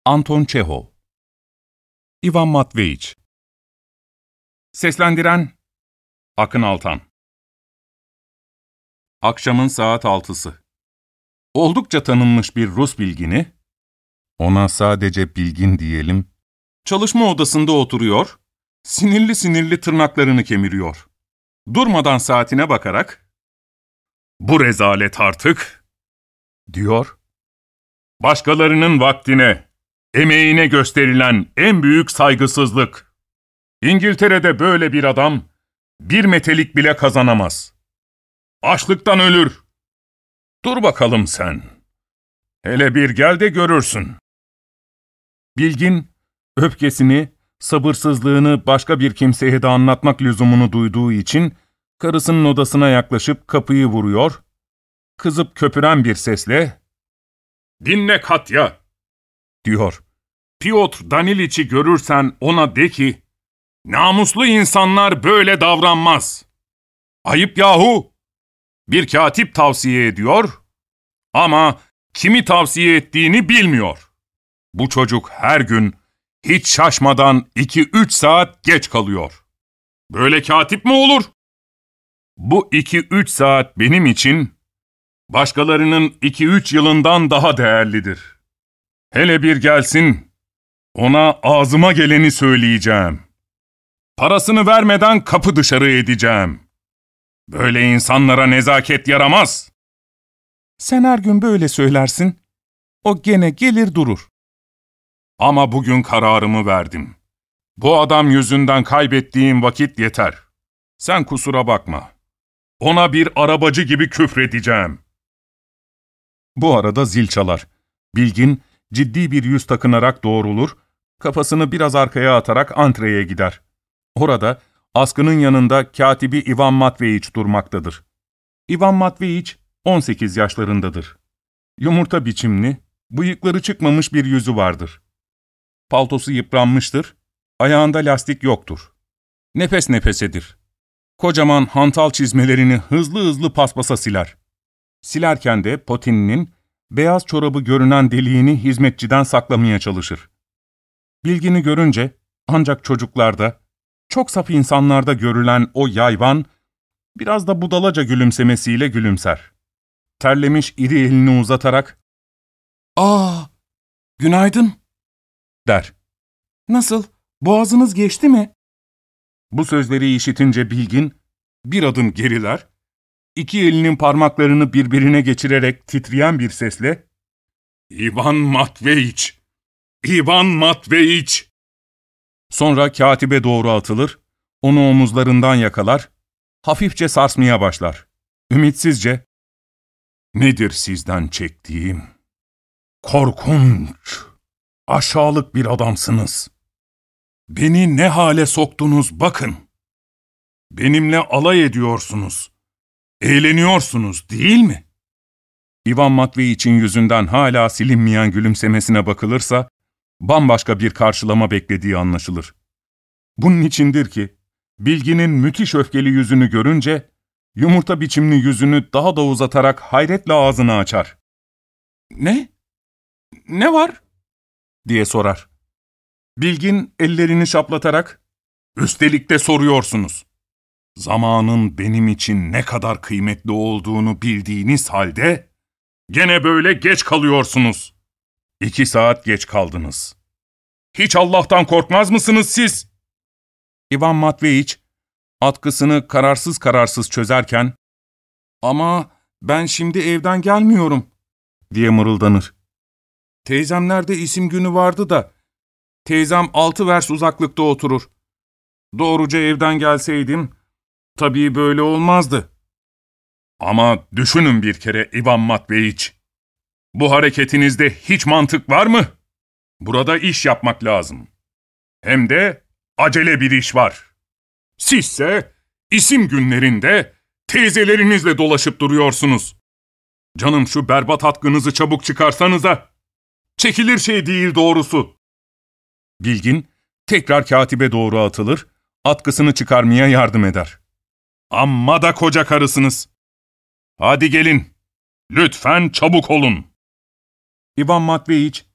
Anton Çehov. Ivan Matveyiç. Seslendiren Akın Altan. Akşamın saat 6'sı. Oldukça tanınmış bir Rus bilgini, ona sadece bilgin diyelim, çalışma odasında oturuyor, sinirli sinirli tırnaklarını kemiriyor. Durmadan saatine bakarak, "Bu rezalet artık," diyor. "Başkalarının vaktine, emeğine gösterilen en büyük saygısızlık. İngiltere'de böyle bir adam bir metelik bile kazanamaz. Açlıktan ölür. Dur bakalım sen. Hele bir gel de görürsün." Bilgin, öfkesini, sabırsızlığını başka bir kimseye de anlatmak lüzumunu duyduğu için karısının odasına yaklaşıp kapıyı vuruyor, kızıp köpüren bir sesle, "Dinle Katya," diyor. "Piotr Daniliç'i görürsen ona de ki, namuslu insanlar böyle davranmaz. Ayıp yahu! Bir katip tavsiye ediyor ama kimi tavsiye ettiğini bilmiyor. Bu çocuk her gün hiç şaşmadan 2-3 saat geç kalıyor. Böyle katip mi olur? Bu 2-3 saat benim için başkalarının 2-3 yılından daha değerlidir. Hele bir gelsin, ona ağzıma geleni söyleyeceğim. Parasını vermeden kapı dışarı edeceğim. Böyle insanlara nezaket yaramaz." "Sen her gün böyle söylersin. O gene gelir durur." "Ama bugün kararımı verdim. Bu adam yüzünden kaybettiğim vakit yeter. Sen kusura bakma. Ona bir arabacı gibi küfredeceğim." Bu arada zil çalar. Bilgin ciddi bir yüz takınarak doğrulur, kafasını biraz arkaya atarak antreye gider. Orada askının yanında katibi Ivan Matveyiç durmaktadır. Ivan Matveyiç 18 yaşlarındadır. Yumurta biçimli, bıyıkları çıkmamış bir yüzü vardır. Paltosu yıpranmıştır, ayağında lastik yoktur. Nefes nefesedir. Kocaman hantal çizmelerini hızlı hızlı paspasa siler. Silerken de potininin beyaz çorabı görünen deliğini hizmetçiden saklamaya çalışır. Bilgini görünce ancak çocuklarda, çok saf insanlarda görülen o yayvan, biraz da budalaca gülümsemesiyle gülümser. Terlemiş iri elini uzatarak, "Aa, günaydın," der. "Nasıl, boğazınız geçti mi?" Bu sözleri işitince Bilgin bir adım geriler, iki elinin parmaklarını birbirine geçirerek titreyen bir sesle, "Ivan Matveyiç, Ivan Matveyiç!" Sonra katibe doğru atılır, onu omuzlarından yakalar, hafifçe sarsmaya başlar. Ümitsizce, "Nedir sizden çektiğim? Korkunç, aşağılık bir adamsınız. Beni ne hale soktunuz bakın. Benimle alay ediyorsunuz. Eğleniyorsunuz değil mi?" Ivan Matveyiç'in yüzünden hala silinmeyen gülümsemesine bakılırsa, bambaşka bir karşılama beklediği anlaşılır. Bunun içindir ki, Bilgin'in müthiş öfkeli yüzünü görünce, yumurta biçimli yüzünü daha da uzatarak hayretle ağzını açar. "Ne? Ne var?" diye sorar. Bilgin ellerini şaplatarak, "Üstelik de soruyorsunuz. Zamanın benim için ne kadar kıymetli olduğunu bildiğiniz halde, gene böyle geç kalıyorsunuz. 2 saat geç kaldınız. Hiç Allah'tan korkmaz mısınız siz?" Ivan Matveyiç, atkısını kararsız kararsız çözerken, "Ama ben şimdi evden gelmiyorum," diye mırıldanır. "Teyzemlerde isim günü vardı da, teyzem 6 vers uzaklıkta oturur. Doğruca evden gelseydim, tabii böyle olmazdı." "Ama düşünün bir kere Ivan Matveyiç. Bu hareketinizde hiç mantık var mı? Burada iş yapmak lazım. Hem de acele bir iş var. Sizse isim günlerinde teyzelerinizle dolaşıp duruyorsunuz. Canım şu berbat atkınızı çabuk çıkarsanıza. Çekilir şey değil doğrusu." Bilgin tekrar katibe doğru atılır, atkısını çıkarmaya yardım eder. "Amma da koca karısınız. Hadi gelin, lütfen çabuk olun." Ivan Matveyiç,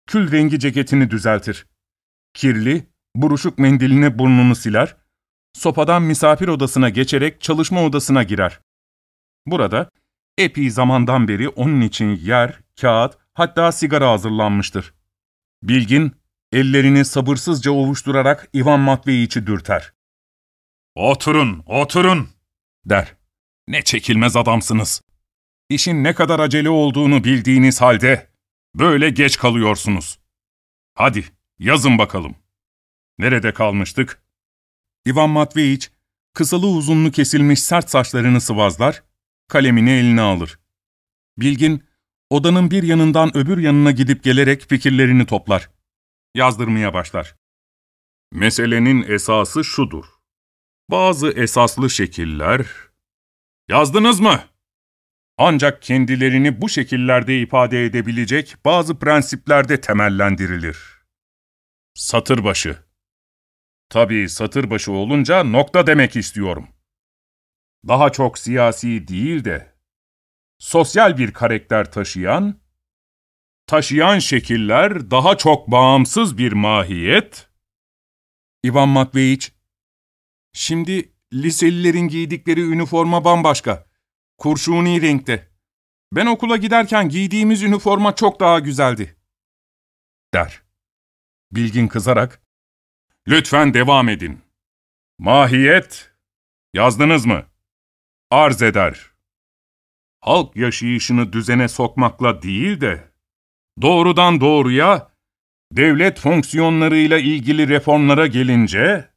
kül rengi ceketini düzeltir. Kirli, buruşuk mendiline burnunu siler, sopadan misafir odasına geçerek çalışma odasına girer. Burada epey zamandan beri onun için yer, kağıt, hatta sigara hazırlanmıştır. Bilgin, ellerini sabırsızca ovuşturarak Ivan Matveyiç'i dürter. ''Oturun, oturun!'' der. ''Ne çekilmez adamsınız. İşin ne kadar acele olduğunu bildiğiniz halde böyle geç kalıyorsunuz. Hadi, yazın bakalım. Nerede kalmıştık?'' Ivan Matveyiç, kısalı uzunlu kesilmiş sert saçlarını sıvazlar, kalemini eline alır. Bilgin, odanın bir yanından öbür yanına gidip gelerek fikirlerini toplar. Yazdırmaya başlar. Meselenin esası şudur. Bazı esaslı şekiller... Yazdınız mı? Ancak kendilerini bu şekillerde ifade edebilecek bazı prensiplerde temellendirilir. Satır başı. Tabii satır başı olunca nokta demek istiyorum. Daha çok siyasi değil de, sosyal bir karakter taşıyan şekiller daha çok bağımsız bir mahiyet. Ivan Matveyiç, şimdi liselilerin giydikleri üniforma bambaşka, kurşuni renkte. Ben okula giderken giydiğimiz üniforma çok daha güzeldi, der. Bilgin kızarak, lütfen devam edin. Mahiyet, yazdınız mı? Arz eder. Halk yaşayışını düzene sokmakla değil de, doğrudan doğruya devlet fonksiyonlarıyla ilgili reformlara gelince,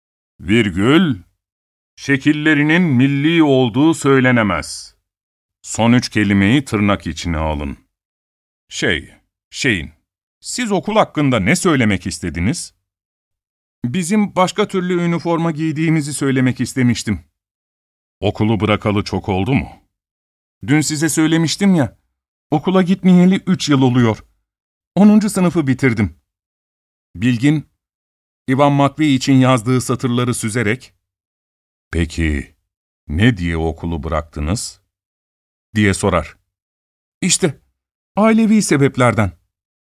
şekillerinin milli olduğu söylenemez. Son 3 kelimeyi tırnak içine alın. Siz okul hakkında ne söylemek istediniz? Bizim başka türlü üniforma giydiğimizi söylemek istemiştim. Okulu bırakalı çok oldu mu? Dün size söylemiştim ya, okula gitmeyeli 3 yıl oluyor. 10. sınıfı bitirdim. Bilgin, Ivan Matveyiç'in yazdığı satırları süzerek, ''Peki, ne diye okulu bıraktınız?'' diye sorar. ''İşte, ailevi sebeplerden.''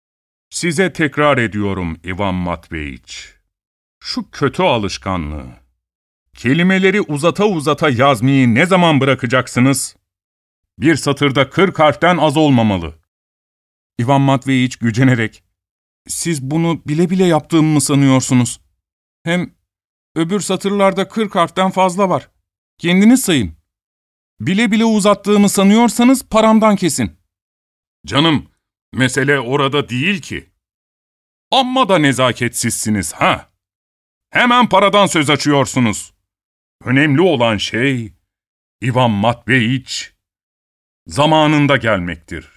Size tekrar ediyorum Ivan Matveyiç. Şu kötü alışkanlığı, kelimeleri uzata uzata yazmayı ne zaman bırakacaksınız? Bir satırda 40 harften az olmamalı. Ivan Matveyiç gücenerek, siz bunu bile bile yaptığımı mı sanıyorsunuz? Hem öbür satırlarda 40 harften fazla var. Kendiniz sayın. Bile bile uzattığımı sanıyorsanız paramdan kesin. Canım, mesele orada değil ki. Amma da nezaketsizsiniz ha? Hemen paradan söz açıyorsunuz. Önemli olan şey, Ivan Matveyiç, zamanında gelmektir.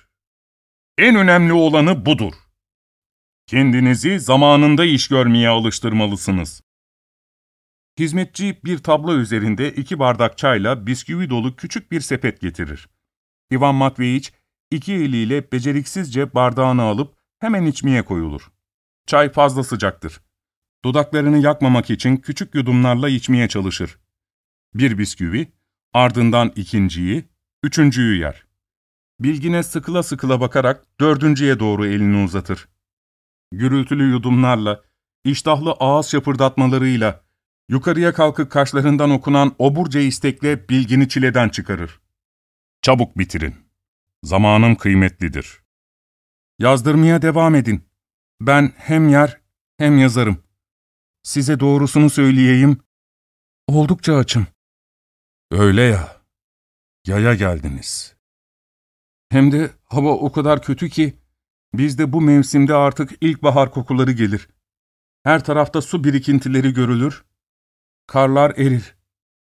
En önemli olanı budur. Kendinizi zamanında iş görmeye alıştırmalısınız. Hizmetçi bir tablo üzerinde 2 bardak çayla bisküvi dolu küçük bir sepet getirir. Ivan Matveyiç 2 eliyle beceriksizce bardağını alıp hemen içmeye koyulur. Çay fazla sıcaktır. Dudaklarını yakmamak için küçük yudumlarla içmeye çalışır. Bir bisküvi, ardından 2.'yi, 3.'yü yer. Bilgine sıkıla sıkıla bakarak 4.'ye doğru elini uzatır. Gürültülü yudumlarla, iştahlı ağız şapırdatmalarıyla, yukarıya kalkıp kaşlarından okunan oburca istekle bilgini çileden çıkarır. Çabuk bitirin. Zamanım kıymetlidir. Yazdırmaya devam edin. Ben hem yer hem yazarım. Size doğrusunu söyleyeyim, oldukça açım. Öyle ya, yaya geldiniz. Hem de hava o kadar kötü ki, bizde bu mevsimde artık ilkbahar kokuları gelir. Her tarafta su birikintileri görülür, karlar erir.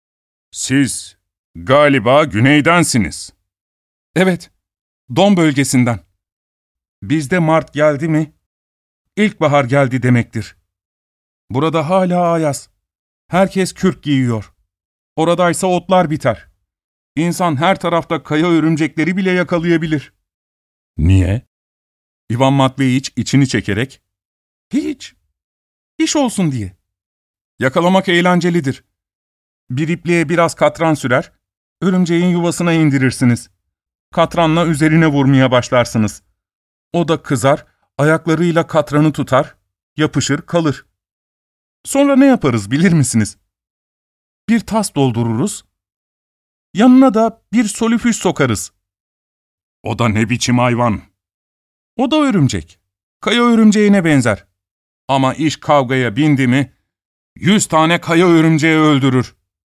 Siz galiba güneydensiniz. Evet, Don bölgesinden. Bizde Mart geldi mi, ilkbahar geldi demektir. Burada hala ayaz. Herkes kürk giyiyor. Oradaysa otlar biter. İnsan her tarafta kaya örümcekleri bile yakalayabilir. Niye? Ivan Matveyiç içini çekerek, hiç. İş olsun diye. Yakalamak eğlencelidir. Bir ipliğe biraz katran sürer, örümceğin yuvasına indirirsiniz. Katranla üzerine vurmaya başlarsınız. O da kızar, ayaklarıyla katranı tutar, yapışır kalır. Sonra ne yaparız bilir misiniz? Bir tas doldururuz, yanına da bir solüfüs sokarız. O da ne biçim hayvan? O da örümcek. Kaya örümceğine benzer. Ama iş kavgaya bindi mi, 100 tane kaya örümceği öldürür.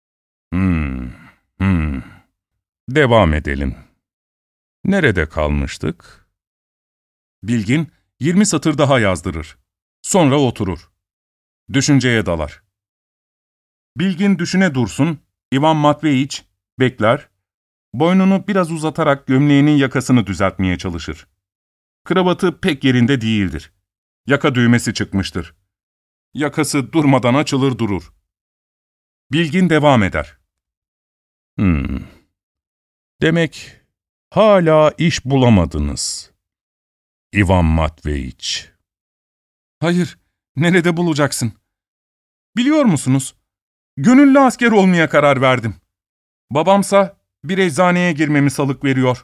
Devam edelim. Nerede kalmıştık? Bilgin 20 satır daha yazdırır. Sonra oturur. Düşünceye dalar. Bilgin düşüne dursun, Ivan Matveyiç bekler, boynunu biraz uzatarak gömleğinin yakasını düzeltmeye çalışır. Kravatı pek yerinde değildir. Yaka düğmesi çıkmıştır. Yakası durmadan açılır durur. Bilgin devam eder. Demek hala iş bulamadınız, Ivan Matveyiç. Hayır, nerede bulacaksın? Biliyor musunuz? Gönüllü asker olmaya karar verdim. Babamsa bir eczaneye girmemi salık veriyor.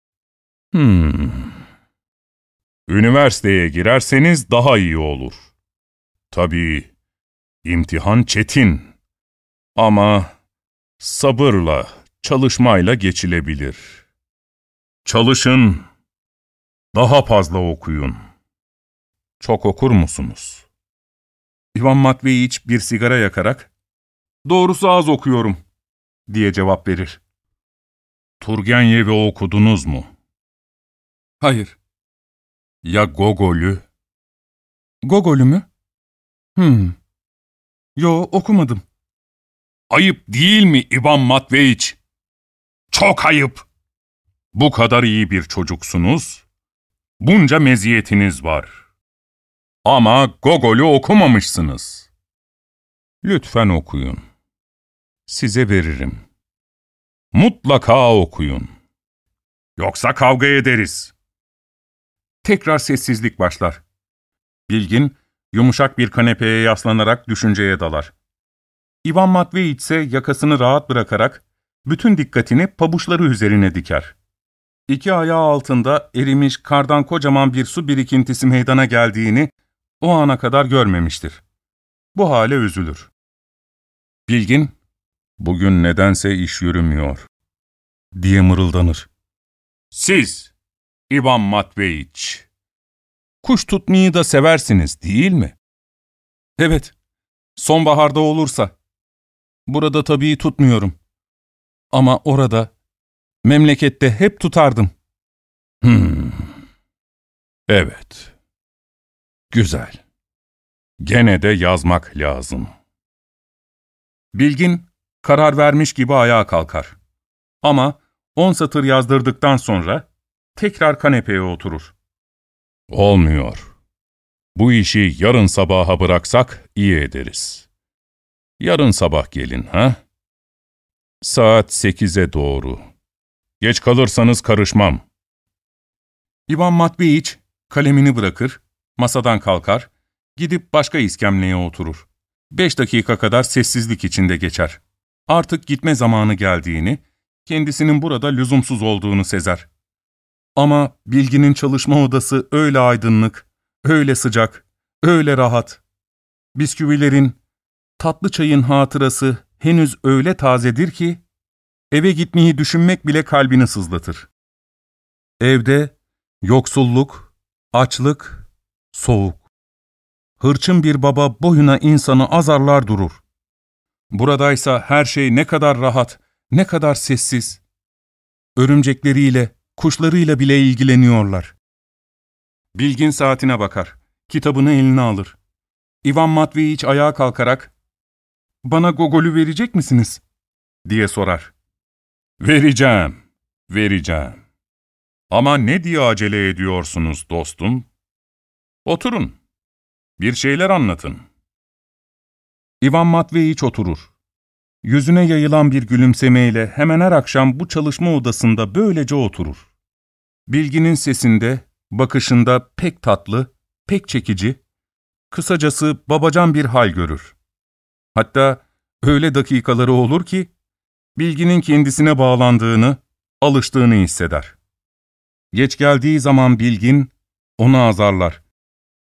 Üniversiteye girerseniz daha iyi olur. Tabii, imtihan çetin. Ama sabırla, çalışmayla geçilebilir. Çalışın, daha fazla okuyun. Çok okur musunuz? Ivan Matveyiç bir sigara yakarak, "Doğrusu az okuyorum," diye cevap verir. Turgenev'i okudunuz mu? Hayır. Ya Gogol'ü? Gogol'ü mü? Yo, okumadım. Ayıp değil mi Ivan Matveyiç? Çok ayıp. Bu kadar iyi bir çocuksunuz, bunca meziyetiniz var. Ama Gogol'ü okumamışsınız. Lütfen okuyun. Size veririm. Mutlaka okuyun. Yoksa kavga ederiz. Tekrar sessizlik başlar. Bilgin, yumuşak bir kanepeye yaslanarak düşünceye dalar. Ivan Matveyiç ise yakasını rahat bırakarak bütün dikkatini pabuçları üzerine diker. İki ayağı altında erimiş kardan kocaman bir su birikintisi meydana geldiğini o ana kadar görmemiştir. Bu hale üzülür. Bilgin, "Bugün nedense iş yürümüyor," diye mırıldanır. Siz, Ivan Matveyiç, kuş tutmayı da seversiniz değil mi? Evet, sonbaharda olursa. Burada tabii tutmuyorum. Ama orada, memlekette hep tutardım. Evet. Güzel. Gene de yazmak lazım. Bilgin, karar vermiş gibi ayağa kalkar. Ama 10 satır yazdırdıktan sonra tekrar kanepeye oturur. Olmuyor. Bu işi yarın sabaha bıraksak iyi ederiz. Yarın sabah gelin, ha? Saat 8'e doğru. Geç kalırsanız karışmam. Ivan Matveyiç kalemini bırakır, masadan kalkar, gidip başka iskemleye oturur. 5 dakika kadar sessizlik içinde geçer. Artık gitme zamanı geldiğini, kendisinin burada lüzumsuz olduğunu sezer. Ama Bilgin'in çalışma odası öyle aydınlık, öyle sıcak, öyle rahat. Bisküvilerin, tatlı çayın hatırası henüz öyle tazedir ki, eve gitmeyi düşünmek bile kalbini sızlatır. Evde yoksulluk, açlık, soğuk. Hırçın bir baba boyuna insanı azarlar durur. Buradaysa her şey ne kadar rahat, ne kadar sessiz. Örümcekleriyle, kuşlarıyla bile ilgileniyorlar. Bilgin saatine bakar, kitabını eline alır. Ivan Matveyiç ayağa kalkarak, "Bana Gogol'ü verecek misiniz?" diye sorar. Vereceğim, vereceğim. Ama ne diye acele ediyorsunuz dostum? Oturun, bir şeyler anlatın. Ivan Matveyiç oturur. Yüzüne yayılan bir gülümsemeyle hemen her akşam bu çalışma odasında böylece oturur. Bilginin sesinde, bakışında pek tatlı, pek çekici, kısacası babacan bir hal görür. Hatta öyle dakikaları olur ki, Bilginin kendisine bağlandığını, alıştığını hisseder. Geç geldiği zaman Bilgin, onu azarlar.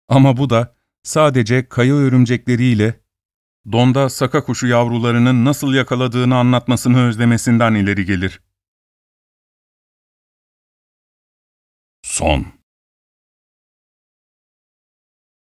Ama bu da sadece kaya örümcekleriyle donda saka kuşu yavrularının nasıl yakaladığını anlatmasını özlemesinden ileri gelir. Son.